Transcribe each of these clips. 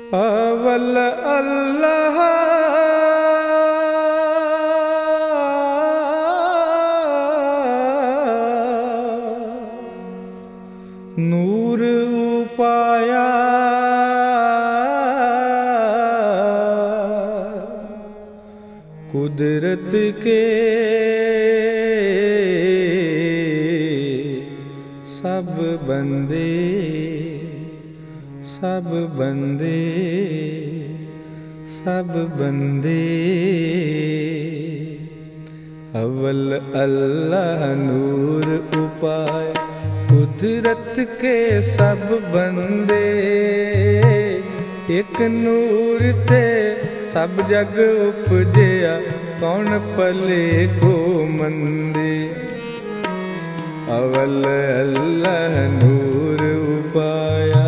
अवल अल्लाह नूर उपाया कुदरत के सब बंदे सब बंदे सब बंदे। अव्वल अल्लाह नूर उपाय कुदरत के सब बंदे। एक नूर ते सब जग उपजया कौन पले को मंदे। अव्वल अल्लाह नूर उपाया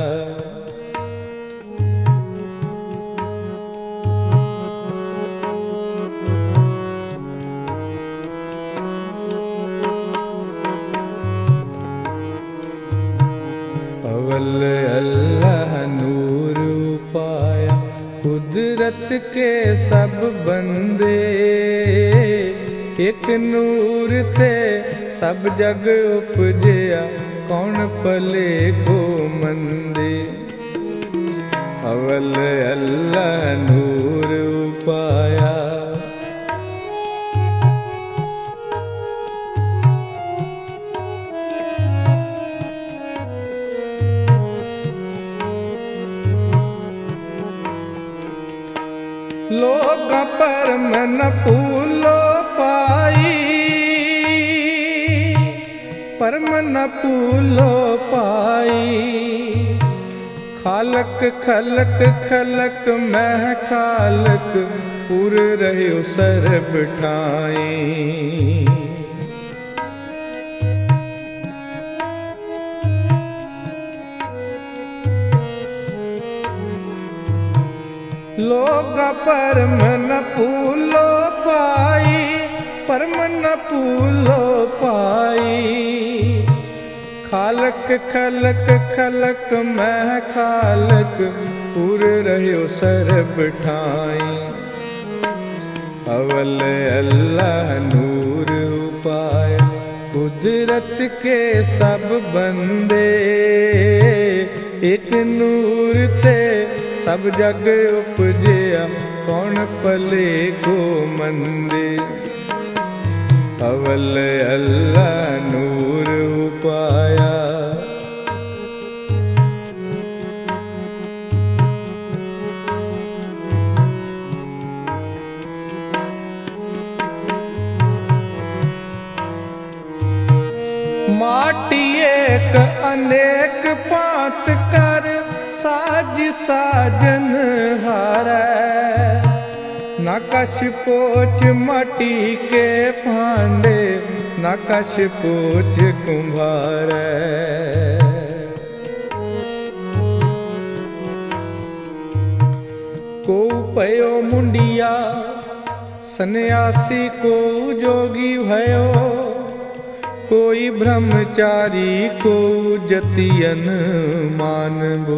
अव्वल अल्लाह नूर उपाया कुदरत के सब बंदे। एक नूर ते सब जग उपजया कौन पले को मंदे। अव्वल अल्लाह नूर उपाया लोग पर मन पूलो पाई पर मन पूलो पाई। खालक खलक खलक मह खालक पुर रहो सर बिठाई। लोग पर मन पूलो पाई पर मन पूलो पाई। खालक खलक खलक मह खालक पुर रहो सर बिठाई। अव्वल अल्लाह नूर उपाया कुदरत के सब बंदे। एक नूर ते सब जग उपजया कौन पले को मंदे। अव्वल अल्लाह नूर उपाया माटी एक अनेक पात कर साज साजन हारै। नकश पोच माटी के भांडे नकश पोच कुम्हारै। को पयो मुंडिया सन्यासी को जोगी भयो। कोई ब्रह्मचारी को जतियन मानबो।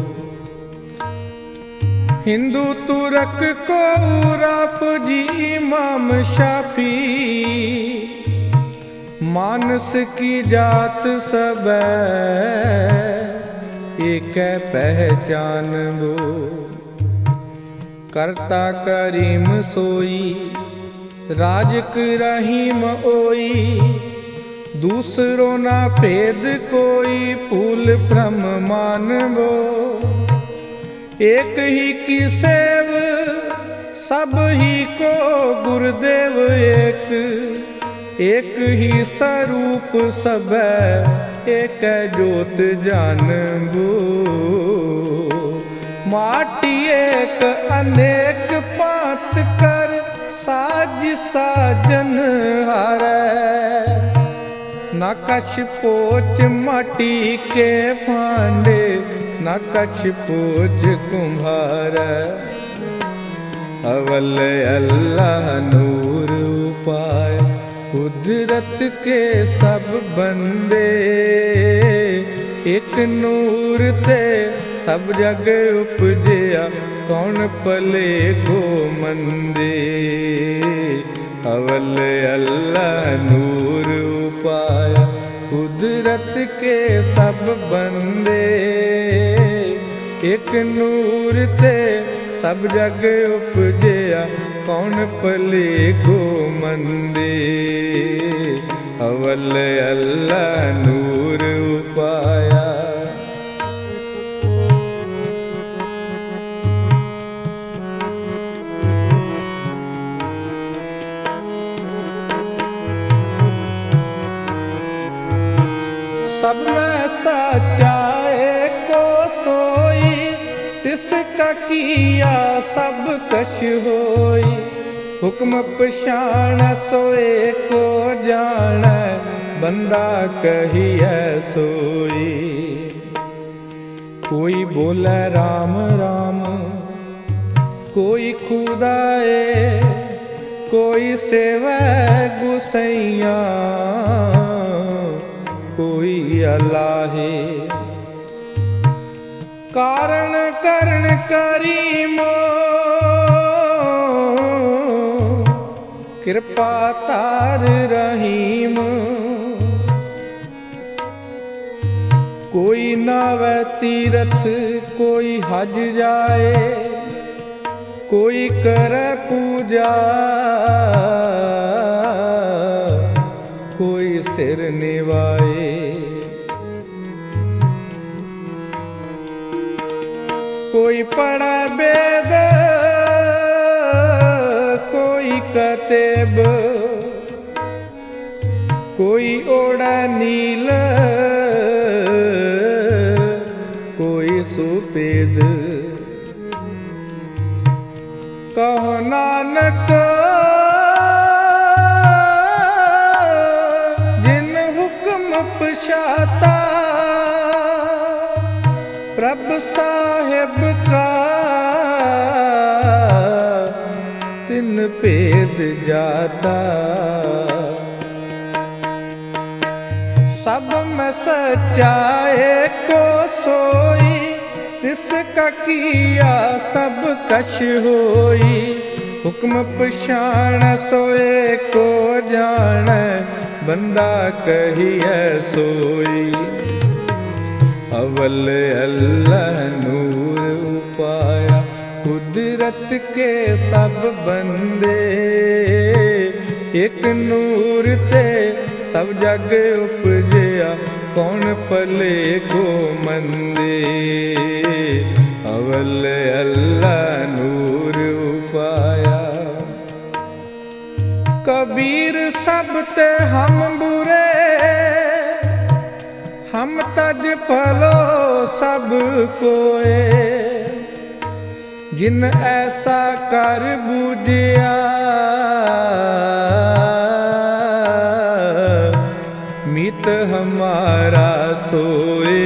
हिंदू तुरक को राफजी इमाम शाफी। मानस की जात सब एक पहचानबो। करता करीम सोई राजक रहीम ओई। दूसरों ना भेद कोई फूल ब्रह्म मानबो। एक ही की सेव सब ही को गुरुदेव एक। एक ही स्वरूप सब एक जोत जानबो। माटी एक अनेक पात कर साज साजन हारै। नकश पोच माटी के भांडे नकश पोच कुम्हारै। अव्वल अल्लाह नूर उपाया कुदरत के सब बंदे। एक नूर ते सब जग उपजया, कौन पले को मंदे। अवल अल्लाह नूर उपाया, कुदरत के सब बंदे। एक नूर ते सब जग उपजया, कौन पले को मंदे। अवल अल्लाह नूर उपाया। सब में सच्चा एको सोई, तिसका किया सब कछ होई। हुक्म पछाण सोए को जान, बंदा कहिए सोई। कोई बोले राम राम, कोई खुदाए, कोई सेवै गुसैया, कोई अलाहे। कारण करण करीमो, कृपा तार रहीम। कोई नावे तीरथ, कोई हज जाए, कोई करे पूजा, कोई सिर निवाए। कोई पढ़े वेद, कोई कतेब, कोई ओढ़े नील, कोई सुपेद। कहो नानक जिन हुक्म पछाता, प्रभ साहिब का तिन भेद जाता। सब में सच्चा एको सोई, तिसका किया सब कछ होई। हुक्म पछाण सोए को जान, बंदा कहिए सोई। अवल अल्लाह नूर उपाया, कुदरत के सब बंदे। एक नूर ते सब जग उपजया, कौन पले को मंदे। अवल अल्लाह नूर उपाया। कबीर सब ते हम बुरे, हम तज फलो सब कोए। जिन ऐसा कर बूझिया, मीत हमारा सोए।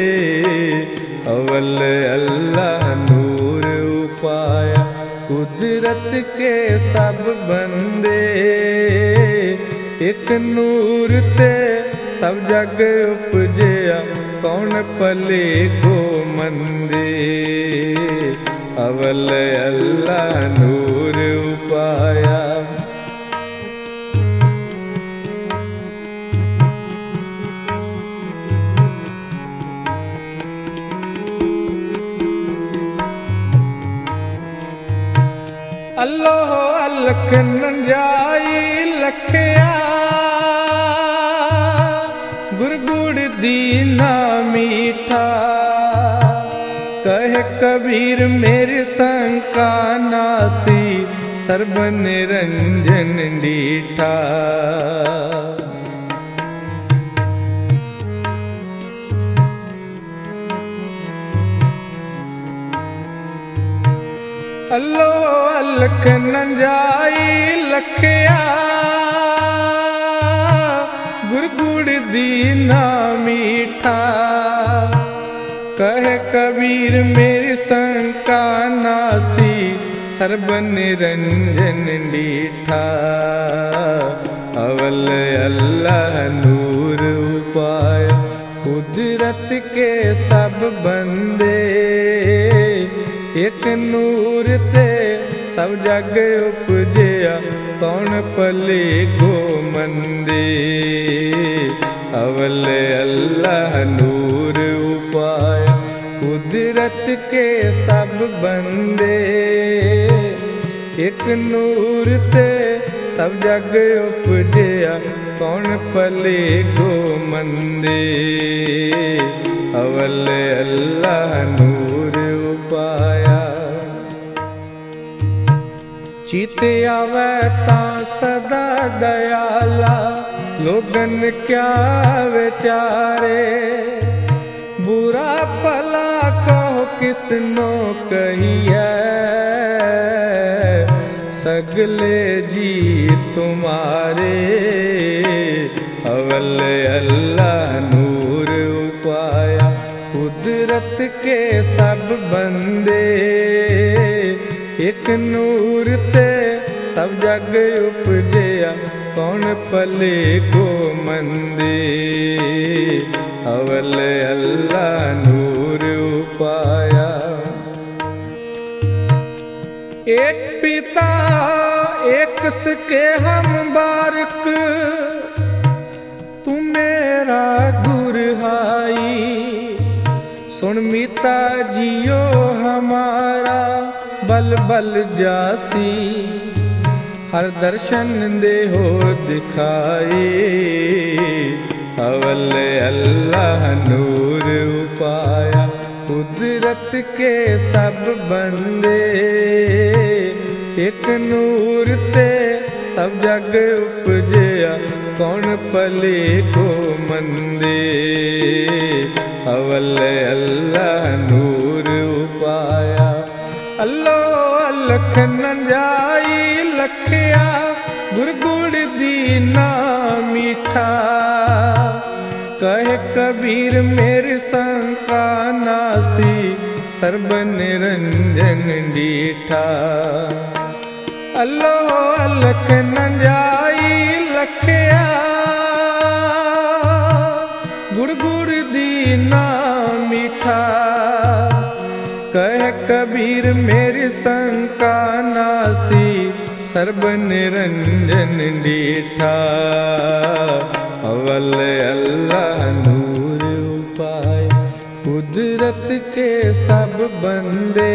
अवल अल्लाह नूर उपाया, कुदरत के सब बंदे। एक नूर ते सब जग उपजया, कौन पले को मंदे। अवल अल्लाह नूर उपाया। अल्लाह अलख नंजाई लखया, गुरगुड़ दीना मीठा। कहे कबीर मेरी शंका नासी, सर्ब निरंजन डीठा। अल्लो अलख नंजाई लखया, गुरगुड़ दीना मीठा। कहे कबीर मेरी शंका नासी, सर्ब निरंजन डीठा। अवल अल्लाह नूर उपाया, कुदरत के सब बंदे। एक नूर ते सब जग उपजया, कौन पले को मंदे। अवल अल्लाह नूर उपाया, कुदरत के सब बंदे। एक नूर ते सब जग उपजया, कौन पले को मंदे। अवल अल्लाह नूर उपाया। चित आवे तां सदा दयाला, लोगन क्या विचारे। बुरा भला कहो किसनो कहिए, सगले जी तुम्हारे। अवल अल्लाह नूर उपाया, कुदरत के सब बंदे। एक नूर ते सब जग उपजया, कौन पले को मंदे। अवल अल्लाह नूर उपाया। एक पिता एक सके हम बारक, तू मेरा गुरहाई। सुन मीता जियो हमारा, बल बल जासी। हर दर्शन दे हो दिखाए। अवल अल्लाह नूर उपाया, कुदरत के सब बंदे। एक नूर ते सब जग उपजया, कौन पले को मंदे। अवल अल्लाह नूर उपाया। अल्लो लख नंजाई लखया, गुर गुड़ दीना मीठा। कहे कबीर मेरी शंका नासी, सर्ब निरंजन डीठा। अल्लो लख नंजाई लखया, गुड़ गुड़ दीना मीठा। कह कबीर मेरी शंका नासी, सर्ब निरंजन डीठा। अवल अल्लाह नूर उपाय, कुदरत के सब बंदे।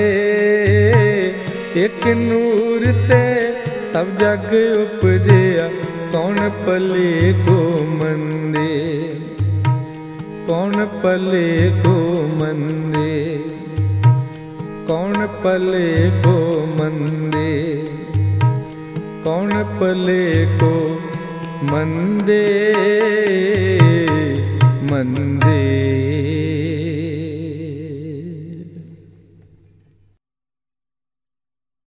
एक नूर ते सब जग उपजया, कौन पले को मंदे। कौन पले को मंदे। कौन पले को मंदे। कौन पले को मंदे। मंदे।